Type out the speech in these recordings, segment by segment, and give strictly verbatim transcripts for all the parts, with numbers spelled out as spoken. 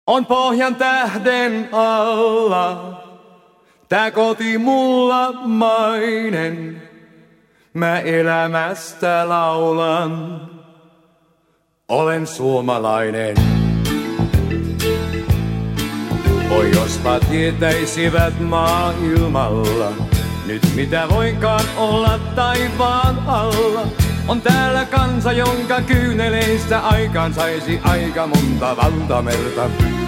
On pohjan tähden alla, tää koti mulla mainen. Mä elämästä laulan, olen suomalainen. Oi jospa tietäisivät maailmalla, nyt mitä voinkaan olla taivaan alla. On täällä kansa, jonka kyyneleistä aikaan saisi aika monta valtamerta.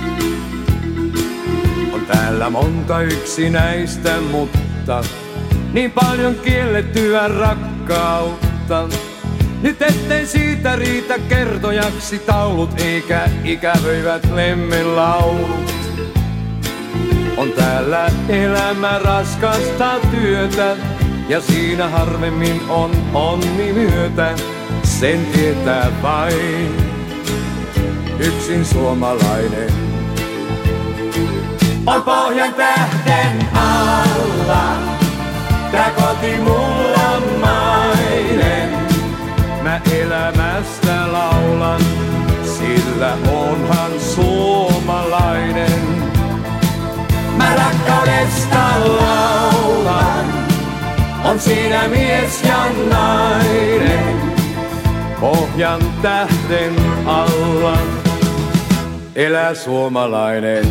On täällä monta yksinäistä, mutta niin paljon kiellettyä rakkautta. Nyt ettei siitä riitä kertojaksi taulut, eikä ikävöivät lemmenlaulut. On täällä elämä raskasta työtä, ja siinä harvemmin on onni myötä. Sen tietää vain yksin suomalainen. On pohjan tähden alla, tää koti mulla mainen. Mä elämästä laulan, sillä onhan suomalainen. Mä rakkaudesta laulan, on siinä mies ja nainen. Pohjan tähden alla elää suomalainen.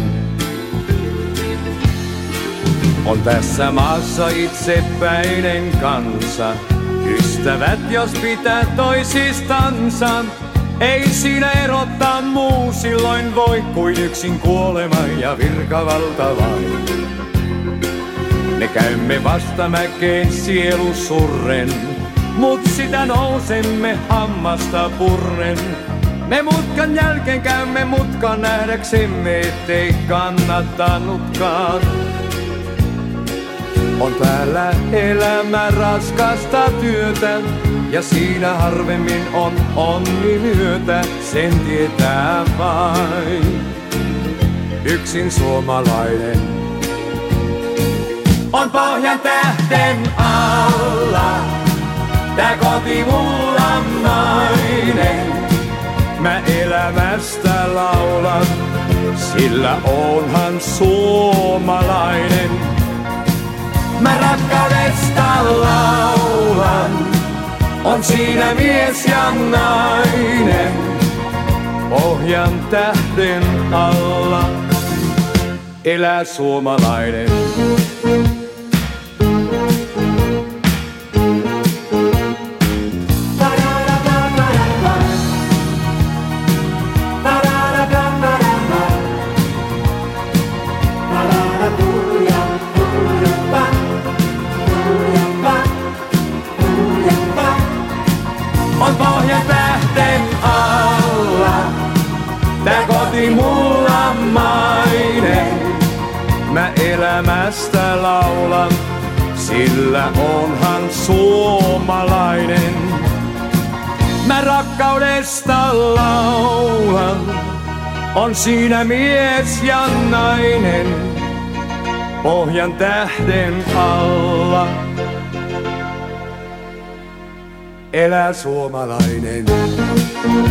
On tässä maassa itsepäinen kansa, ystävät jos pitää toisistansa. Ei siinä erottaa muu silloin voi kuin yksin kuolema ja virkavalta vain. Me käymme vastamäkeen sielu surren, mut sitä nousemme hammasta purren. Me mutkan jälkeen käymme mutkan nähdäksemme, ettei kannattanutkaan. On täällä elämä raskasta työtä, ja siinä harvemmin on onni myötä. Sen tietää vain yksin suomalainen. On pohjan tähden alla, tää koti mulla mainen. Mä elämästä laulan, sillä onhan suomalainen. Mä rakkaudesta laulan, on siinä mies ja nainen. Pohjan tähden alla elää suomalainen. On pohjan tähden alla, tää koti mulla mainen. Mä elämästä laulan, sillä onhan suomalainen. Mä rakkaudesta laulan, on siinä mies ja nainen. Pohjan tähden alla elää suomalainen.